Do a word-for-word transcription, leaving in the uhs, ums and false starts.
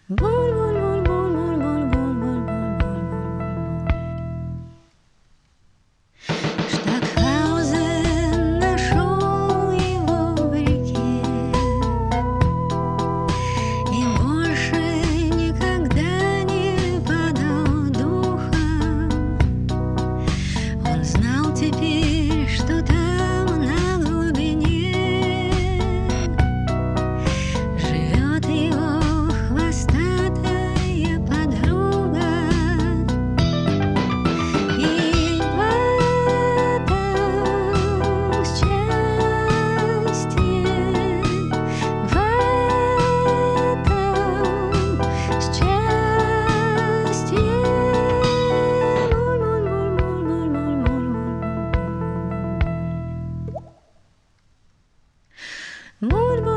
Штокхаузен нашел его в реке и больше никогда не падал духом. Он знал теперь, что там на глубине живет его хвостатая подруга. И в этом счастье, в этом счастье. Муль-муль-муль-муль-муль-муль-муль.